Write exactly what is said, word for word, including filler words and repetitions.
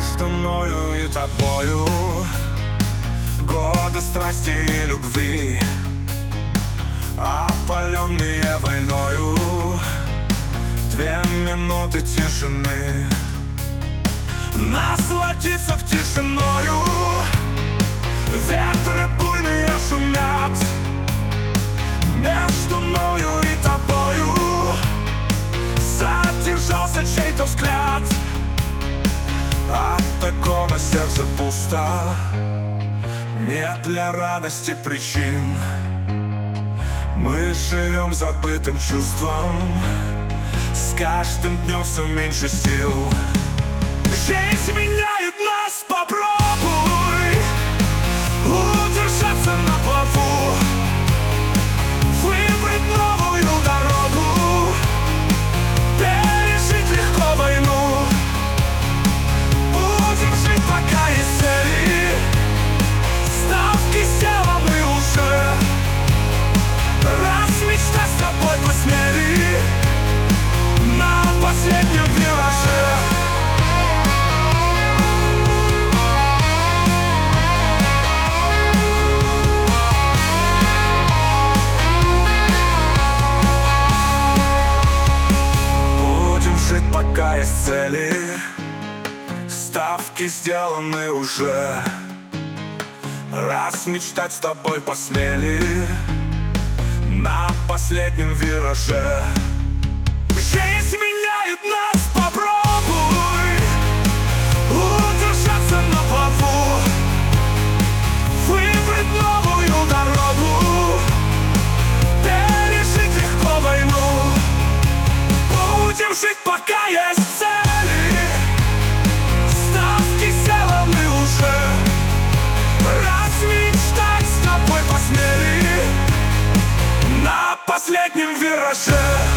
Между мною и тобою годы страсти и любви, опаленные войною, две минуты тишины. Насладиться в тишиною, ветры буйные шумят. Между мною и тобою задержался чей-то взгляд. От такого сердце пусто, нет для радости причин. Мы живем забытым чувством, с каждым днем все меньше сил. Жизнь меняет нас, попробуй удержаться на плаву, выбрать новую дорогу, пережить легко войну. Будем жить, пока есть цели, ставки сделаны уже. Раз мечтать с тобой посмели на последнем вираже. Пока есть цели, ставки сделаны уже. Раз мечтать с тобой посмели на последнем вираже. Жизнь меняет нас, попробуй удержаться на плаву, выбрать новую дорогу, пережить легко войну. Будем жить, пока есть цели, ставки сделаны уже. Раз мечтать с тобой посмели на последнем вираже.